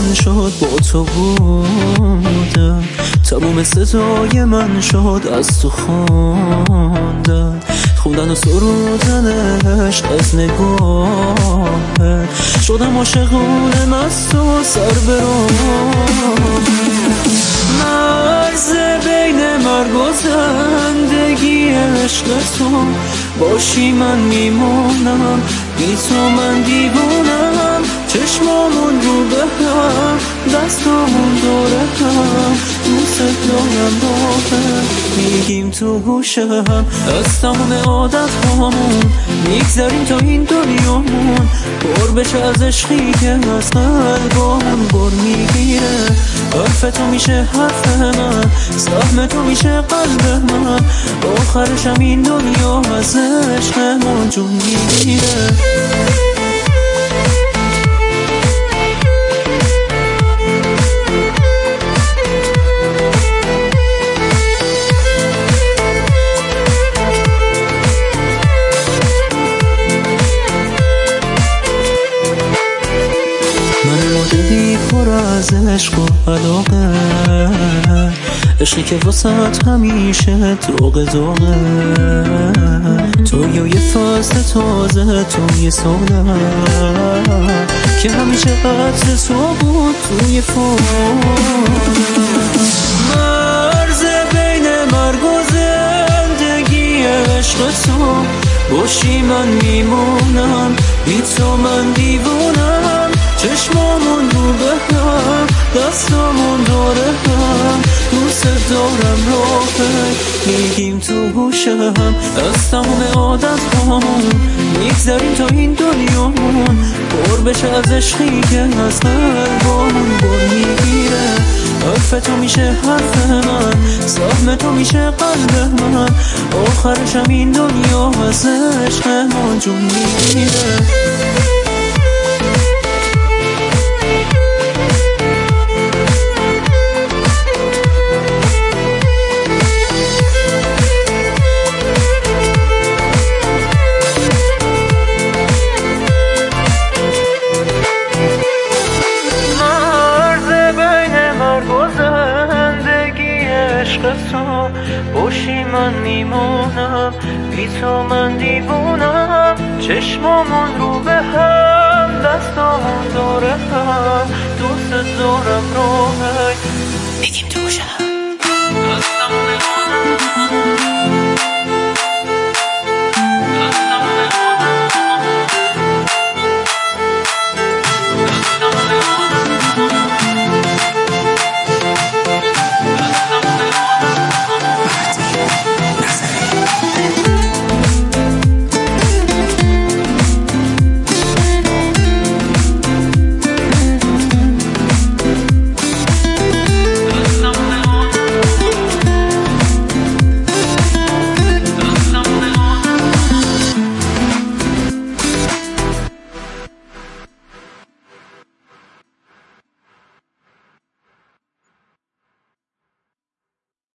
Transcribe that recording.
من شد با تو بودن، تموم صدای من شد از تو خواندن، خوندن و سرودن عشق از نگاهت، شدم عاشقون مست و سر به راه. مرز بین مرگ و زندگی عشق تو، باشی من میمونم، بی تو من دیوونم، چشمامون رو به هم، دستامون دور هم، دوست دارم راهم، میگیم تو گوشم، از تموم عادت هامون میگذریم تا این دنیامون پر بشه از عشقی که از قلبامون بر میگیره. حرف تو میشه حرف من، سهم تو میشه قلب من، آخرشم این دنیا از عشقمون جون میگیره. پر از عشق و علاقه، عشقی که واسط همیشه دوغه دوغه، تو یه فصل تازه، تو یه ساله که همیشه قطر تو بود توی فون. مرز بین مرگ و زندگی عشق تو، باشی من میمونم، بی تو من دیوونم، چشمامون رو به هم، دستامون داره هم، دوست دارم راهم، میگیم تو گوشم، از تموم عادت هامون میگذریم تا این دنیامون پر بشه از عشقی که از قلبامون بر میگیره. حرف تو میشه حرف من، سهم تو میشه قلب من، آخرشم این دنیا از عشقمون جون میگیره. تو باشی من میمونم، بی تو من دیوونم، چشمامون رو به هم، دستامون داره هم، دوست دارم راهی، میگیم تو شم، دستامون